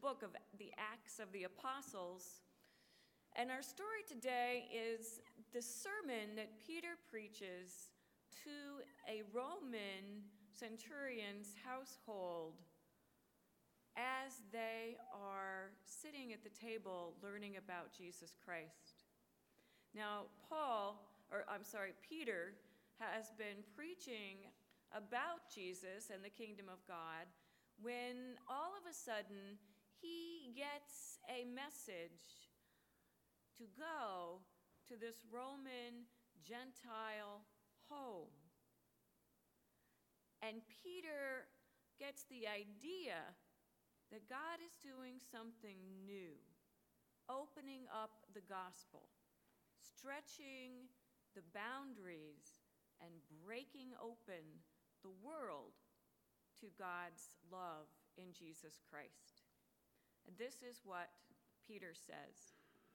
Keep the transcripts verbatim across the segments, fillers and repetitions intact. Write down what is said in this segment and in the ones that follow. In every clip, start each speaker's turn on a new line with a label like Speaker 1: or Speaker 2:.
Speaker 1: book of the Acts of the Apostles. And our story today is the sermon that Peter preaches to a Roman centurion's household as they are sitting at the table learning about Jesus Christ. Now, Paul, or I'm sorry, Peter, has been preaching about Jesus and the kingdom of God when all of a sudden he gets a message to go to this Roman Gentile home. And Peter gets the idea that God is doing something new, opening up the gospel, stretching the boundaries and breaking open the world to God's love in Jesus Christ. And this is what Peter says.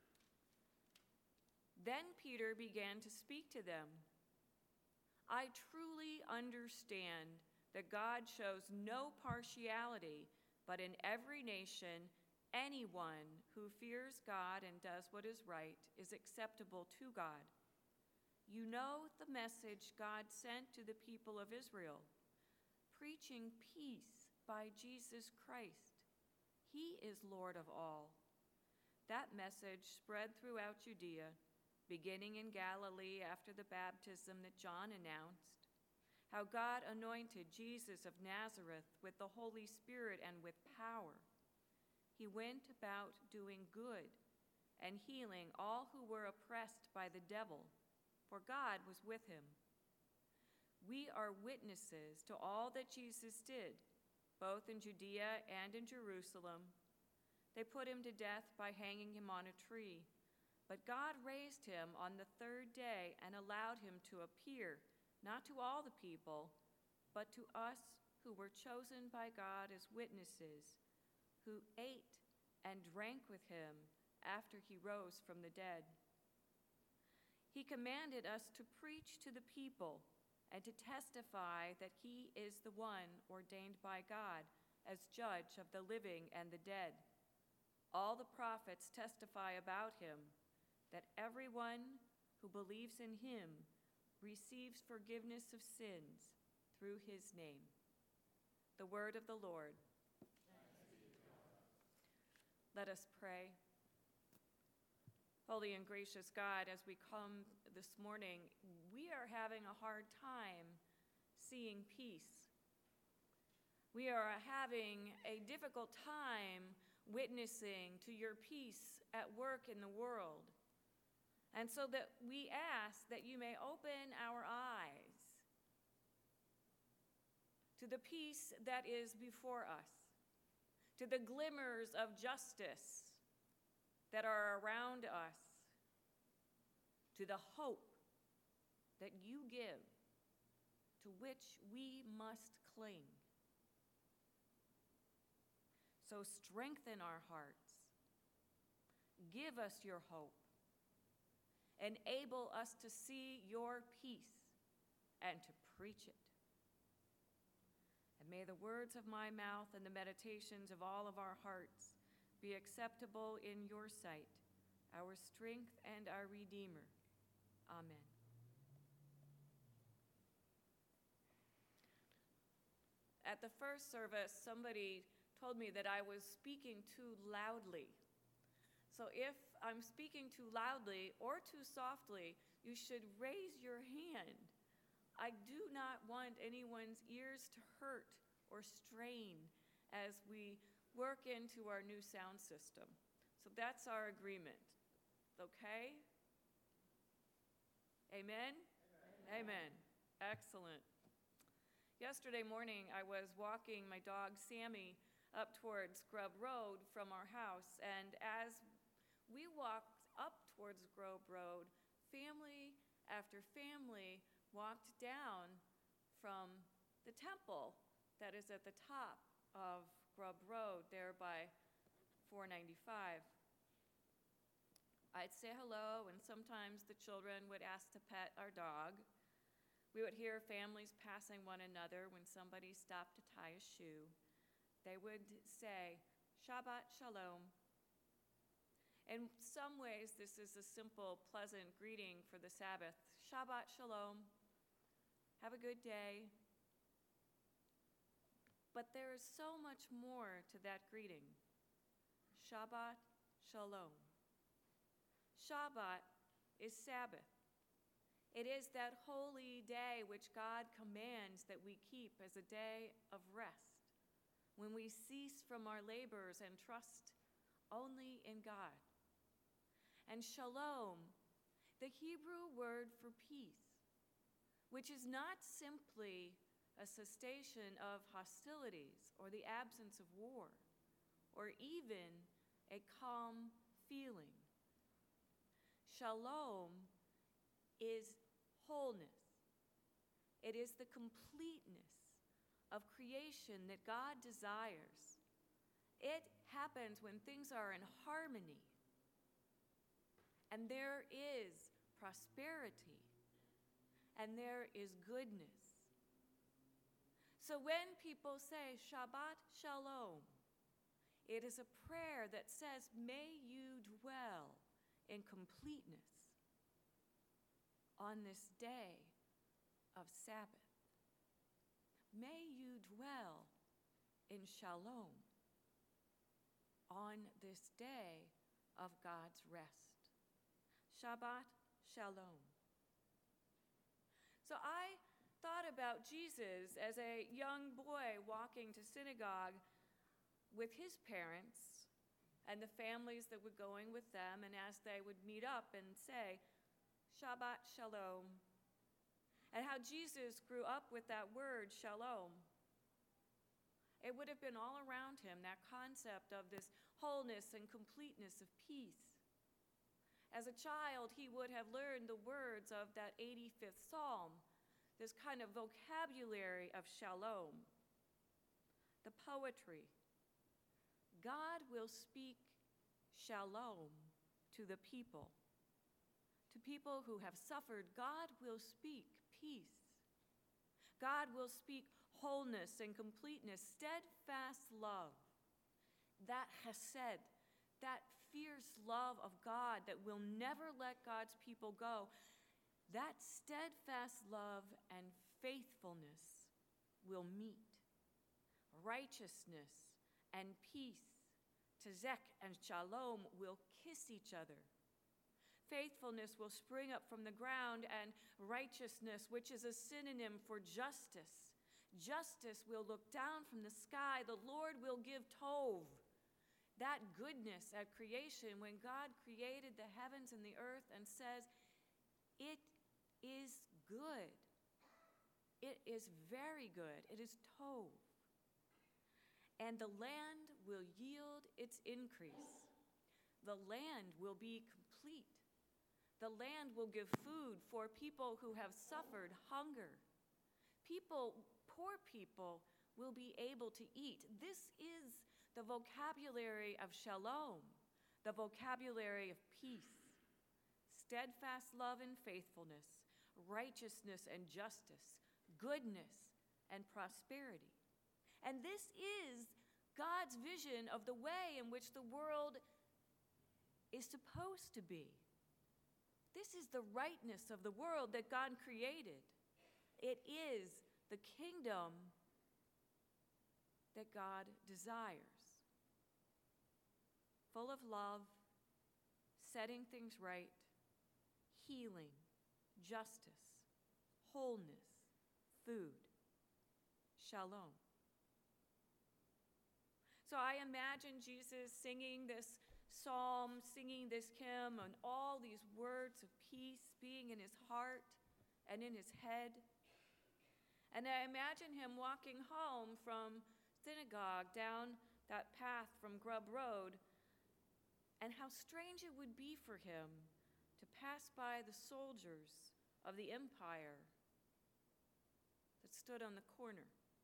Speaker 1: Then Peter began to speak to them. I truly understand that God shows no partiality, but in every nation, anyone who fears God and does what is right is acceptable to God. You know the message God sent to the people of Israel, preaching peace by Jesus Christ. He is Lord of all. That message spread throughout Judea, beginning in Galilee after the baptism that John announced, how God anointed Jesus of Nazareth with the Holy Spirit and with power. He went about doing good and healing all who were oppressed by the devil, for God was with him. We are witnesses to all that Jesus did, both in Judea and in Jerusalem. They put him to death by hanging him on a tree, but God raised him on the third day and allowed him to appear, not to all the people, but to us who were chosen by God as witnesses, who ate and drank with him after he rose from the dead. He commanded us to preach to the people and to testify that he is the one ordained by God as judge of the living and the dead. All the prophets testify about him, that everyone who believes in him receives forgiveness of sins through his name. The word of the Lord. Let us pray. Holy and gracious God, as we come this morning, we are having a hard time seeing peace. We are having a difficult time witnessing to your peace at work in the world. And so that we ask that you may open our eyes to the peace that is before us, to the glimmers of justice that are around us, to the hope that you give, to which we must cling. So strengthen our hearts. Give us your hope. Enable us to see your peace and to preach it. And may the words of my mouth and the meditations of all of our hearts be acceptable in your sight, our strength and our Redeemer. Amen. At the first service, somebody told me that I was speaking too loudly. So if I'm speaking too loudly or too softly, you should raise your hand. I do not want anyone's ears to hurt or strain as we work into our new sound system. So that's our agreement. Okay? Amen? Amen. Amen. Excellent. Yesterday morning, I was walking my dog Sammy up towards Grub Road from our house, and as we walked up towards Grub Road, family after family walked down from the temple that is at the top of Grub Road there by four ninety-five. I'd say hello, and sometimes the children would ask to pet our dog. We would hear families passing one another when somebody stopped to tie a shoe. They would say, Shabbat Shalom. In some ways, this is a simple, pleasant greeting for the Sabbath. Shabbat Shalom. Have a good day. But there is so much more to that greeting. Shabbat Shalom. Shabbat is Sabbath. It is that holy day which God commands that we keep as a day of rest, when we cease from our labors and trust only in God. And shalom, the Hebrew word for peace, which is not simply a cessation of hostilities or the absence of war, or even a calm feeling. Shalom is wholeness. It is the completeness of creation that God desires. It happens when things are in harmony, and there is prosperity, and there is goodness. So when people say Shabbat Shalom, it is a prayer that says, may you dwell in completeness on this day of Sabbath. May you dwell in Shalom on this day of God's rest. Shabbat Shalom. So I thought about Jesus as a young boy walking to synagogue with his parents and the families that were going with them, and as they would meet up and say, Shabbat Shalom, and how Jesus grew up with that word, Shalom. It would have been all around him, that concept of this wholeness and completeness of peace. As a child, he would have learned the words of that eighty-fifth Psalm, this kind of vocabulary of shalom, the poetry. God will speak shalom to the people. To people who have suffered, God will speak peace. God will speak wholeness and completeness, steadfast love, that chesed, that fierce love of God that will never let God's people go. That steadfast love and faithfulness will meet. Righteousness and peace, tzedek and shalom, will kiss each other. Faithfulness will spring up from the ground, and righteousness, which is a synonym for justice. Justice will look down from the sky. The Lord will give tov, that goodness at creation, when God created the heavens and the earth and says, it is good. It is very good. It is tov. And the land will yield its increase. The land will be complete. The land will give food for people who have suffered hunger. People, poor people, will be able to eat. This is the vocabulary of shalom, the vocabulary of peace, steadfast love and faithfulness, righteousness and justice, goodness and prosperity. And this is God's vision of the way in which the world is supposed to be. This is the rightness of the world that God created. It is the kingdom that God desires. Full of love, setting things right, healing, justice, wholeness, food, shalom. So I imagine Jesus singing this psalm, singing this hymn, and all these words of peace being in his heart and in his head. And I imagine him walking home from synagogue down that path from Grub Road, and how strange it would be for him to pass by the soldiers of the empire that stood on the corner.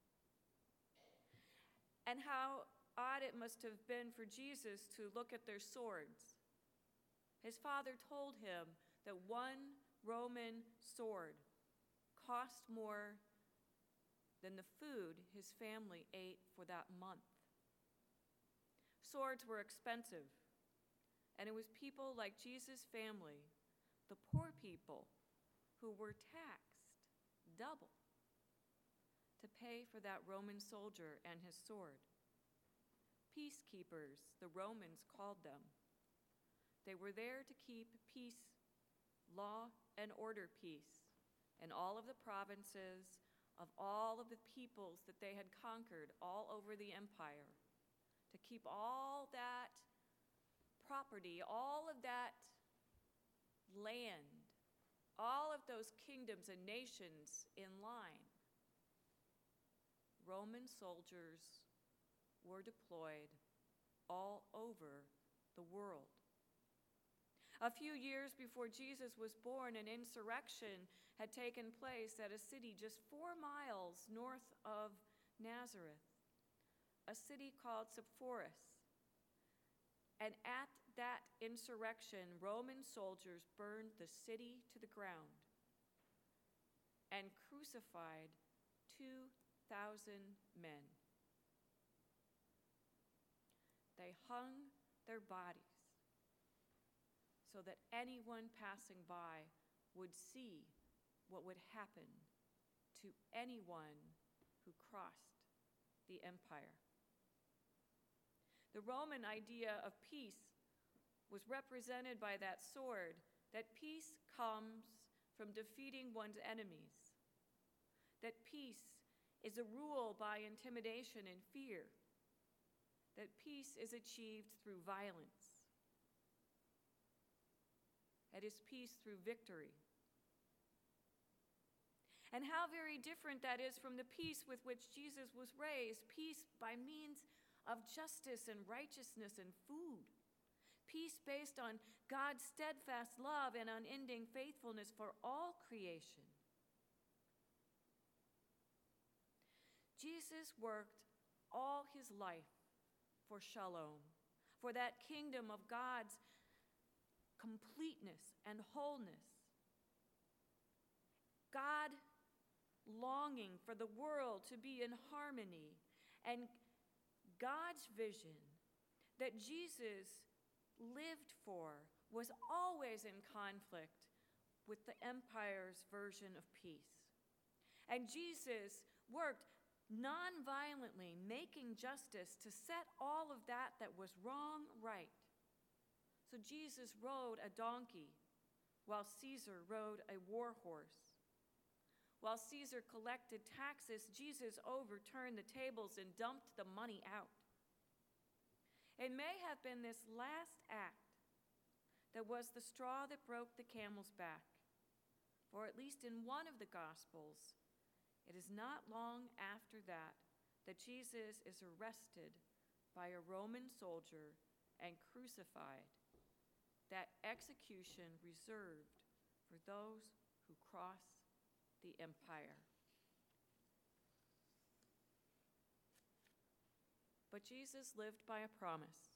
Speaker 1: And how odd it must have been for Jesus to look at their swords. His father told him that one Roman sword cost more than the food his family ate for that month. Swords were expensive, and it was people like Jesus' family, the poor people, who were taxed double to pay for that Roman soldier and his sword. Peacekeepers, the Romans called them. They were there to keep peace, law, and order peace in all of the provinces of all of the peoples that they had conquered all over the empire, to keep all that property, all of that land, all of those kingdoms and nations in line. Roman soldiers were deployed all over the world. A few years before Jesus was born, an insurrection had taken place at a city just four miles north of Nazareth, a city called Sepphoris. And at that insurrection, Roman soldiers burned the city to the ground and crucified two thousand men. They hung their bodies so that anyone passing by would see what would happen to anyone who crossed the empire. The Roman idea of peace was represented by that sword, that peace comes from defeating one's enemies, that peace is a rule by intimidation and fear, that peace is achieved through violence. It is peace through victory. And how very different that is from the peace with which Jesus was raised, peace by means of justice and righteousness and food, peace based on God's steadfast love and unending faithfulness for all creation. Jesus worked all his life for shalom, for that kingdom of God's completeness and wholeness. God longing for the world to be in harmony, and God's vision that Jesus lived for was always in conflict with the empire's version of peace. And Jesus worked nonviolently, making justice to set all of that that was wrong right. So Jesus rode a donkey while Caesar rode a war horse. While Caesar collected taxes, Jesus overturned the tables and dumped the money out. It may have been this last act that was the straw that broke the camel's back. For at least in one of the Gospels, it is not long after that that Jesus is arrested by a Roman soldier and crucified, that execution reserved for those who cross the empire. But Jesus lived by a promise,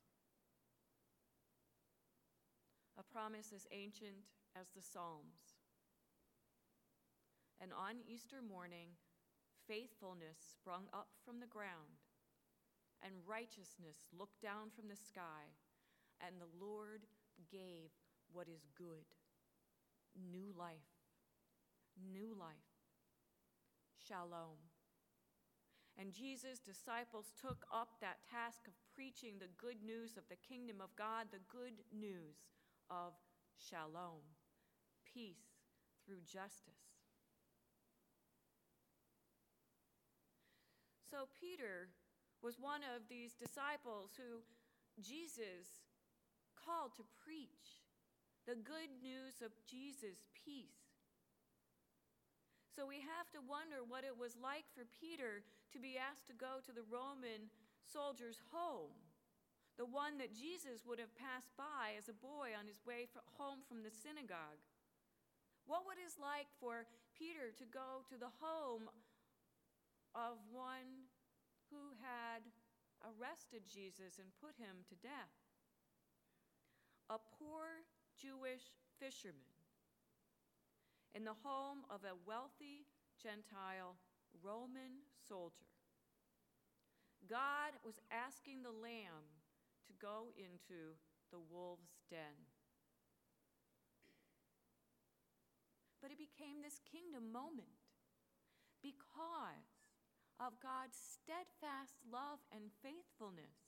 Speaker 1: a promise as ancient as the Psalms. And on Easter morning, faithfulness sprung up from the ground, and righteousness looked down from the sky, and the Lord gave what is good, new life, new life, shalom. And Jesus' disciples took up that task of preaching the good news of the kingdom of God, the good news of shalom, peace through justice. So Peter was one of these disciples who Jesus called to preach the good news of Jesus' peace. So we have to wonder what it was like for Peter to be asked to go to the Roman soldier's home, the one that Jesus would have passed by as a boy on his way home from the synagogue. What would it like for Peter to go to the home of one who had arrested Jesus and put him to death? A poor Jewish fisherman in the home of a wealthy Gentile Roman soldier. God was asking the Lamb go into the wolves' den. But it became this kingdom moment because of God's steadfast love and faithfulness,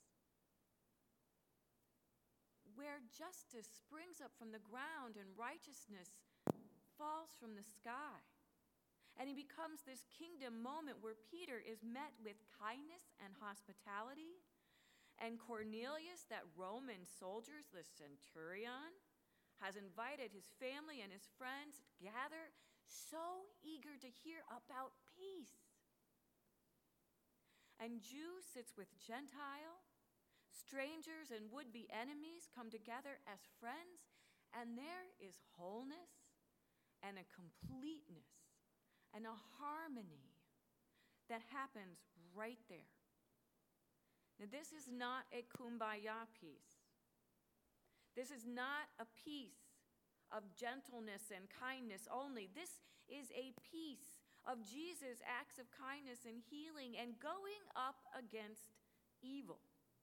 Speaker 1: where justice springs up from the ground and righteousness falls from the sky. And it becomes this kingdom moment where Peter is met with kindness and hospitality, and Cornelius, that Roman soldier, the centurion, has invited his family and his friends to gather, so eager to hear about peace. And Jew sits with Gentile, strangers and would-be enemies come together as friends, and there is wholeness and a completeness and a harmony that happens right there. Now, this is not a kumbaya peace. This is not a peace of gentleness and kindness only. This is a peace of Jesus' acts of kindness and healing and going up against evil.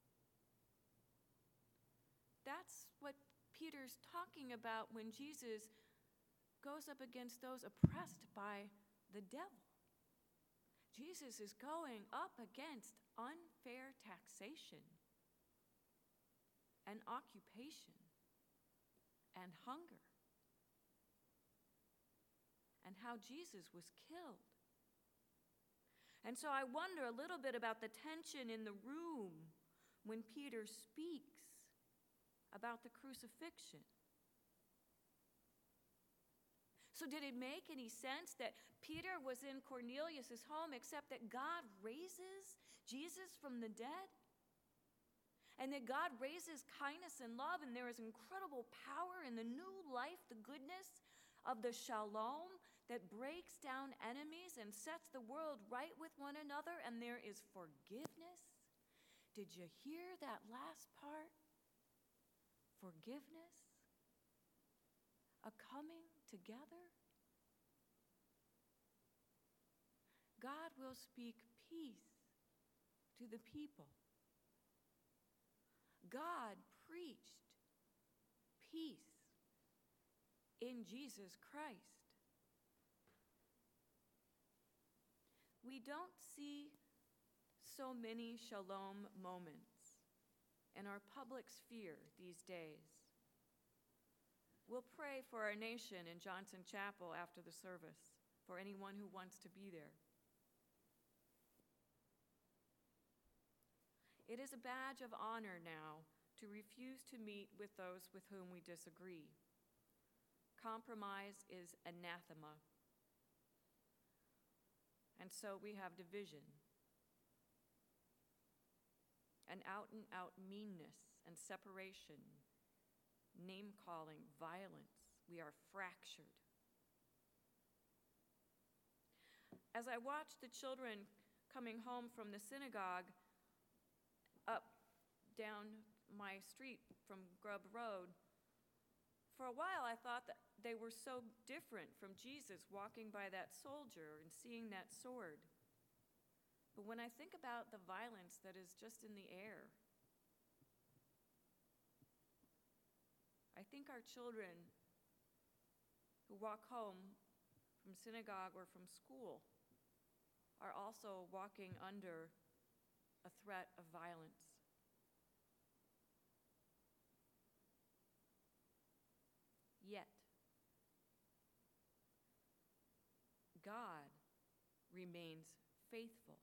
Speaker 1: That's what Peter's talking about when Jesus goes up against those oppressed by the devil. Jesus is going up against unfair taxation and occupation and hunger, and how Jesus was killed. And so I wonder a little bit about the tension in the room when Peter speaks about the crucifixion. So did it make any sense that Peter was in Cornelius' home except that God raises Jesus from the dead? And that God raises kindness and love, and there is incredible power in the new life, the goodness of the shalom that breaks down enemies and sets the world right with one another, and there is forgiveness. Did you hear that last part? Forgiveness? A coming together? God will speak peace to the people. God preached peace in Jesus Christ. We don't see so many shalom moments in our public sphere these days. We'll pray for our nation in Johnson Chapel after the service, for anyone who wants to be there. It is a badge of honor now to refuse to meet with those with whom we disagree. Compromise is anathema. And so we have division, an out-and-out meanness and separation, name-calling, violence. We are fractured. As I watched the children coming home from the synagogue, up, down my street from Grubb Road, for a while I thought that they were so different from Jesus walking by that soldier and seeing that sword. But when I think about the violence that is just in the air, I think our children who walk home from synagogue or from school are also walking under a threat of violence. Yet, God remains faithful.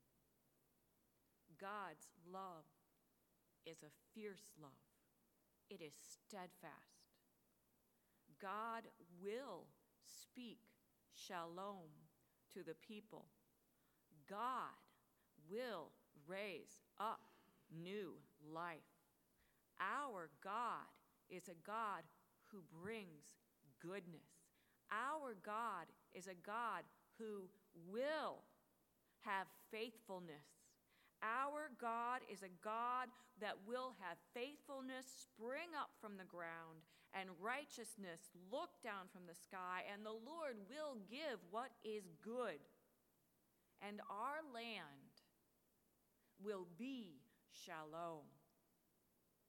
Speaker 1: God's love is a fierce love. It is steadfast. God will speak shalom to the people. God will raise up new life. Our God is a God who brings goodness. Our God is a God who will have faithfulness. Our God is a God that will have faithfulness spring up from the ground and righteousness look down from the sky, and the Lord will give what is good. And our land will be shalom.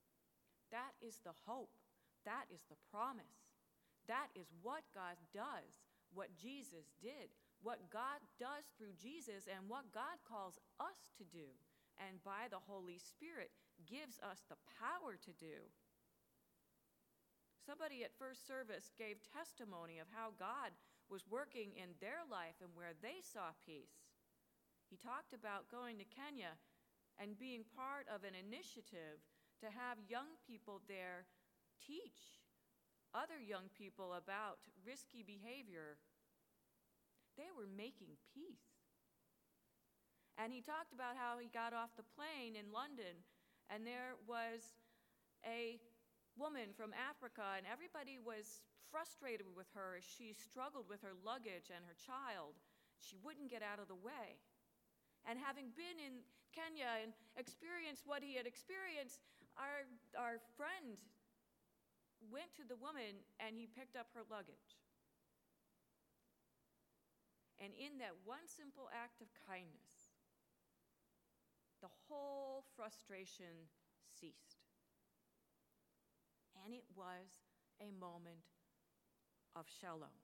Speaker 1: is the hope. That is the promise. That is what God does, what Jesus did, what God does through Jesus, and what God calls us to do, and by the Holy Spirit gives us the power to do. Somebody at first service gave testimony of how God was working in their life and where they saw peace. He talked about going to Kenya and being part of an initiative to have young people there teach other young people about risky behavior. They were making peace. And he talked about how he got off the plane in London, and there was a woman from Africa, and everybody was frustrated with her as she struggled with her luggage and her child. She wouldn't get out of the way. And having been in Kenya and experienced what he had experienced, our, our friend went to the woman and he picked up her luggage. And in that one simple act of kindness, the whole frustration ceased. And it was a moment of shalom,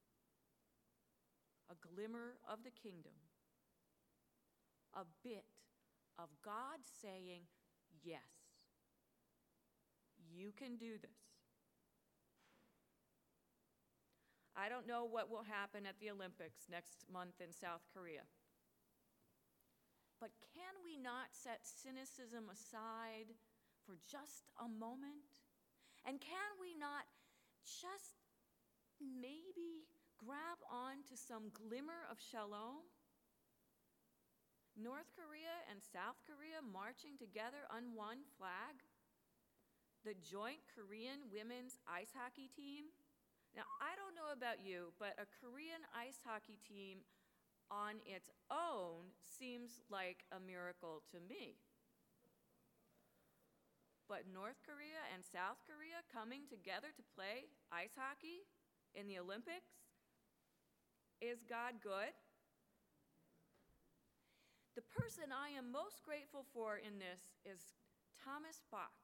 Speaker 1: a glimmer of the kingdom, a bit of God saying, yes, you can do this. I don't know what will happen at the Olympics next month in South Korea. But can we not set cynicism aside for just a moment? And can we not just maybe grab on to some glimmer of shalom? North Korea and South Korea marching together on one flag? The joint Korean women's ice hockey team? Now, I don't know about you, but a Korean ice hockey team on its own seems like a miracle to me. But North Korea and South Korea coming together to play ice hockey in the Olympics? Is God good? The person I am most grateful for in this is Thomas Bach,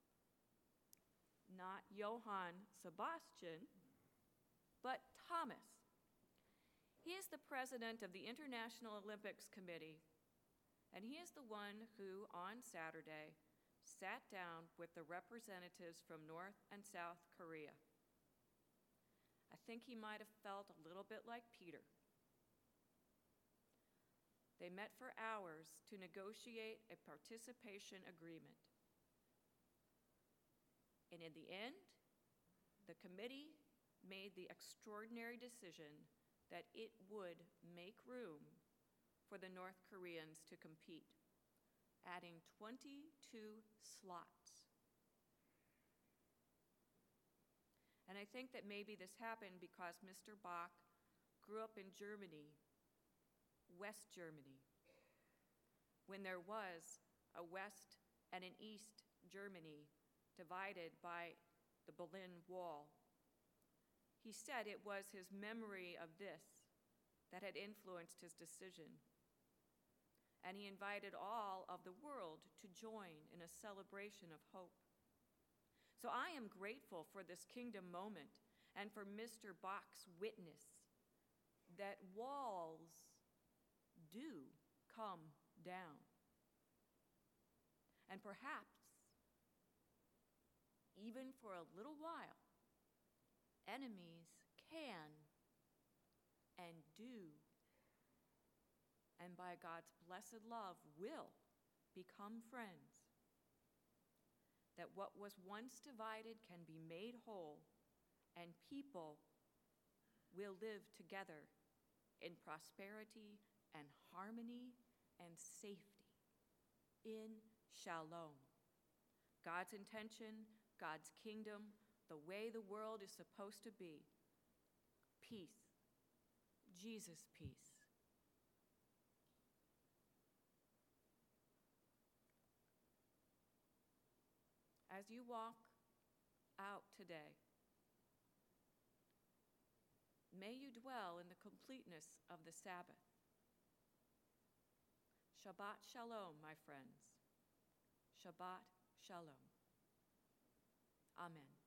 Speaker 1: not Johann Sebastian, but Thomas. He is the president of the International Olympics Committee, and he is the one who, on Saturday, sat down with the representatives from North and South Korea. I think he might have felt a little bit like Peter. They met for hours to negotiate a participation agreement. And in the end, the committee made the extraordinary decision that it would make room for the North Koreans to compete, adding twenty-two slots. And I think that maybe this happened because Mister Bach grew up in Germany, West Germany, when there was a West and an East Germany divided by the Berlin Wall. He said it was his memory of this that had influenced his decision. And he invited all of the world to join in a celebration of hope. So I am grateful for this kingdom moment and for Mister Bach's witness that walls do come down. And perhaps, even for a little while, enemies can and do, and by God's blessed love will become friends. That what was once divided can be made whole, and people will live together in prosperity and harmony and safety, in shalom. God's intention, God's kingdom, the way the world is supposed to be. Peace. Jesus' peace. As you walk out today, may you dwell in the completeness of the Sabbath. Shabbat shalom, my friends. Shabbat shalom. Amen.